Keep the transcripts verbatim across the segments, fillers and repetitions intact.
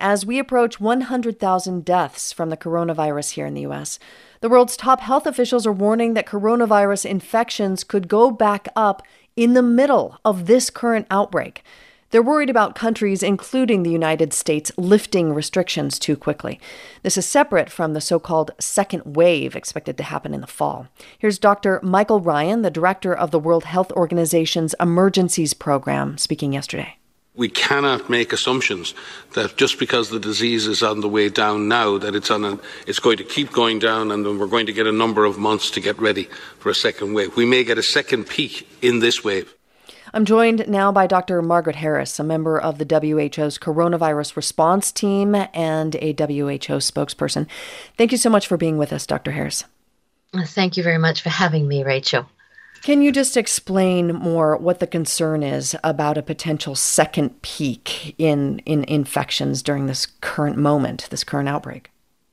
as we approach one hundred thousand deaths from the coronavirus here in the U S. The world's top health officials are warning that coronavirus infections could go back up in the middle of this current outbreak. They're worried about countries, including the United States, lifting restrictions too quickly. This is separate from the so-called second wave expected to happen in the fall. Here's Doctor Michael Ryan, the director of the World Health Organization's Emergencies Program, speaking yesterday. We cannot make assumptions that just because the disease is on the way down now, that it's on a, it's going to keep going down and then we're going to get a number of months to get ready for a second wave. We may get a second peak in this wave. I'm joined now by Doctor Margaret Harris, a member of the W H O's coronavirus response team and a W H O spokesperson. Thank you so much for being with us, Doctor Harris. Thank you very much for having me, Rachel. Can you just explain more what the concern is about a potential second peak in, in infections during this current moment, this current outbreak?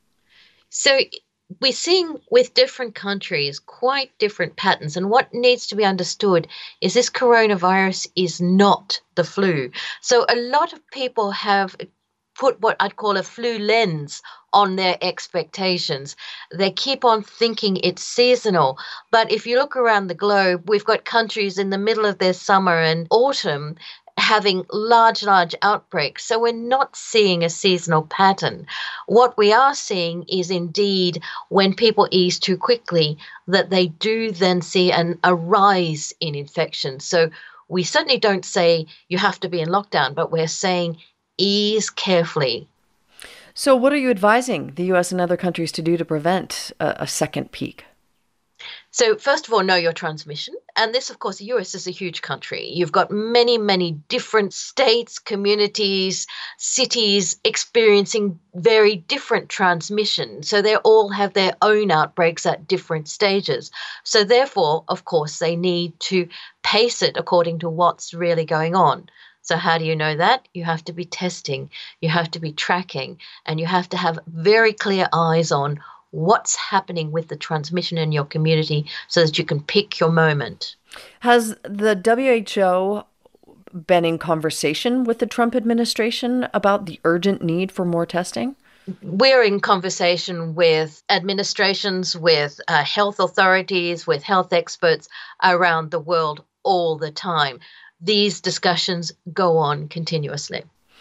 So we're seeing with different countries quite different patterns. And what needs to be understood is this coronavirus is not the flu. So a lot of people have put what I'd call a flu lens on their expectations. They keep on thinking it's seasonal. But if you look around the globe, we've got countries in the middle of their summer and autumn having large, large outbreaks. So we're not seeing a seasonal pattern. What we are seeing is indeed when people ease too quickly, that they do then see an, a rise in infections. So we certainly don't say you have to be in lockdown, but we're saying ease carefully. So what are you advising the U S and other countries to do to prevent a, a second peak? So first of all, know your transmission. And this, of course, the U S is a huge country. You've got many, many different states, communities, cities experiencing very different transmission. So they all have their own outbreaks at different stages. So therefore, of course, they need to pace it according to what's really going on. So how do you know that? You have to be testing, you have to be tracking, and you have to have very clear eyes on what's happening with the transmission in your community so that you can pick your moment. Has the W H O been in conversation with the Trump administration about the urgent need for more testing? We're in conversation with administrations, with uh, health authorities, with health experts around the world all the time. These discussions go on continuously.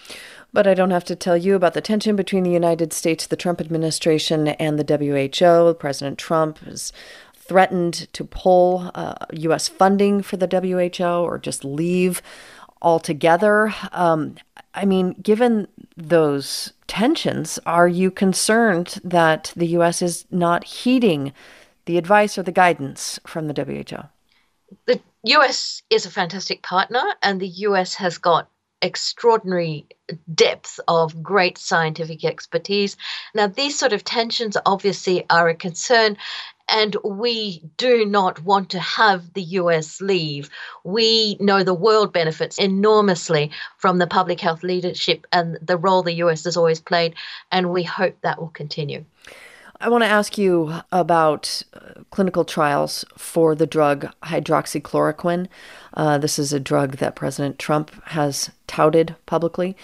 But I don't have to tell you about the tension between the United States, the Trump administration, and the W H O. President Trump has threatened to pull uh, U S funding for the W H O or just leave altogether. Um, I mean, given those tensions, are you concerned that the U S is not heeding the advice or the guidance from the W H O? The U S is a fantastic partner, and the U S has got extraordinary depth of great scientific expertise. Now, these sort of tensions obviously are a concern, and we do not want to have the U S leave. We know the world benefits enormously from the public health leadership and the role the U S has always played, and we hope that will continue. I want to ask you about uh, clinical trials for the drug hydroxychloroquine. Uh, this is a drug that President Trump has touted publicly.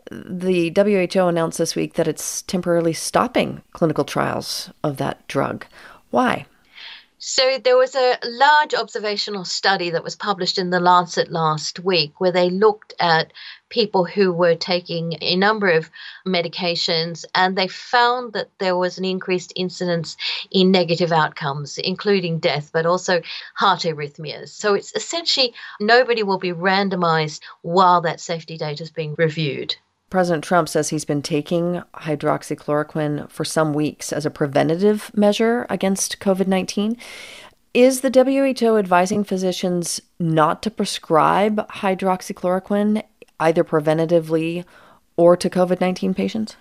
The W H O announced this week that it's temporarily stopping clinical trials of that drug. Why? So there was a large observational study that was published in The Lancet last week where they looked at people who were taking a number of medications, and they found that there was an increased incidence in negative outcomes, including death, but also heart arrhythmias. So it's essentially nobody will be randomized while that safety data is being reviewed. President Trump says he's been taking hydroxychloroquine for some weeks as a preventative measure against COVID nineteen. Is the W H O advising physicians not to prescribe hydroxychloroquine either preventatively or to COVID nineteen patients?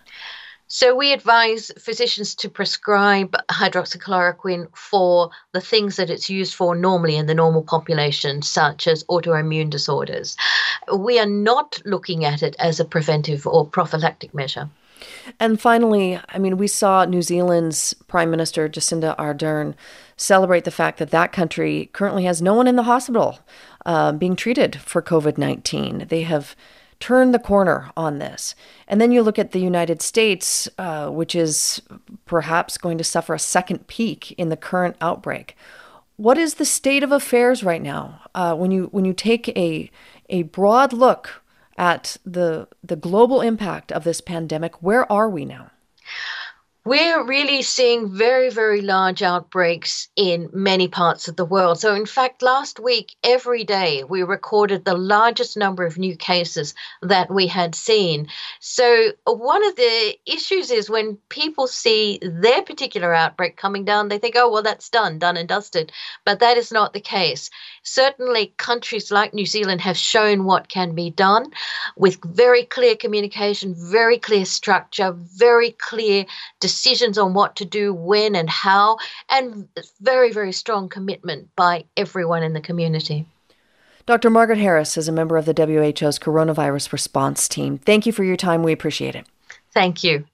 So we advise physicians to prescribe hydroxychloroquine for the things that it's used for normally in the normal population, such as autoimmune disorders. We are not looking at it as a preventive or prophylactic measure. And finally, I mean, we saw New Zealand's Prime Minister Jacinda Ardern celebrate the fact that that country currently has no one in the hospital uh, being treated for COVID nineteen. They have turn the corner on this. And then you look at the United States, uh, which is perhaps going to suffer a second peak in the current outbreak. What is the state of affairs right now? Uh, when you when you take a a broad look at the the global impact of this pandemic, where are we now? We're really seeing very, very large outbreaks in many parts of the world. So, in fact, last week, every day, we recorded the largest number of new cases that we had seen. So, one of the issues is when people see their particular outbreak coming down, they think, oh, well, that's done, done and dusted. But that is not the case. Certainly, countries like New Zealand have shown what can be done with very clear communication, very clear structure, very clear decisions. Decisions on what to do, when and how, and very, very strong commitment by everyone in the community. Doctor Margaret Harris is a member of the W H O's coronavirus response team. Thank you for your time. We appreciate it. Thank you.